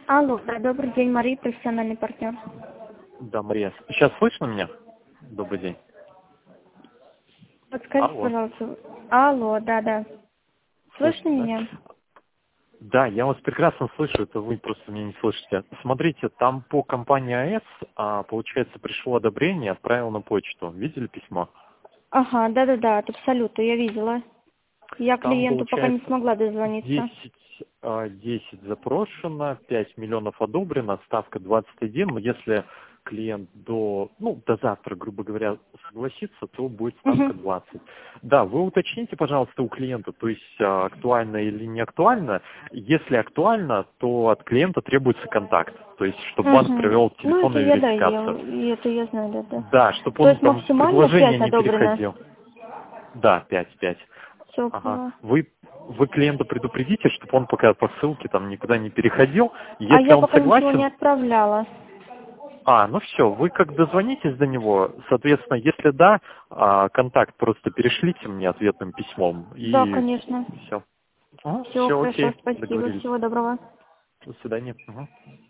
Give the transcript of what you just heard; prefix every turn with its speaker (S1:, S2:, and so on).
S1: Алло, да, добрый день, Мария, профессиональный партнер.
S2: Да, Мария. Сейчас слышно меня? Добрый день.
S1: Подскажите,
S2: Алло.
S1: пожалуйста. Алло, да. Слышно
S2: Слышно, да?
S1: меня?
S2: Да, я вас прекрасно слышу, это вы просто меня не слышите. Смотрите, там по компании АЭС, получается, пришло одобрение, отправил на почту. Видели письмо?
S1: Ага, да, от Абсолюта, я видела. Я
S2: Там,
S1: клиенту пока не
S2: получается,
S1: смогла дозвониться.
S2: 10 запрошено, 5 миллионов одобрено, ставка 21. Но если клиент до завтра, грубо говоря, согласится, то будет ставка
S1: Угу.
S2: 20. Да, вы уточните, пожалуйста, у клиента, то есть актуально или не актуально. Если актуально, то от клиента требуется контакт, то есть чтобы банк
S1: Угу.
S2: провел
S1: Ну, это
S2: телефонную
S1: я, да,
S2: верификацию.
S1: это я знаю, да.
S2: Да, чтобы
S1: То
S2: он
S1: есть
S2: там в
S1: максимально
S2: предложение
S1: 5
S2: не
S1: одобрено?
S2: переходил. Да, 5.
S1: Все,
S2: Ага.
S1: поняла.
S2: Вы клиента предупредите, чтобы он пока по ссылке там никуда не переходил.
S1: А
S2: Если
S1: я
S2: он
S1: пока ничего не
S2: согласен,
S1: отправляла.
S2: ну все, вы как дозвонитесь до него, соответственно, если да, контакт просто перешлите мне ответным письмом
S1: Да,
S2: и
S1: конечно.
S2: все.
S1: Все,
S2: Все,
S1: хорошо,
S2: окей,
S1: спасибо,
S2: договорились.
S1: всего доброго.
S2: До свидания. Мгм.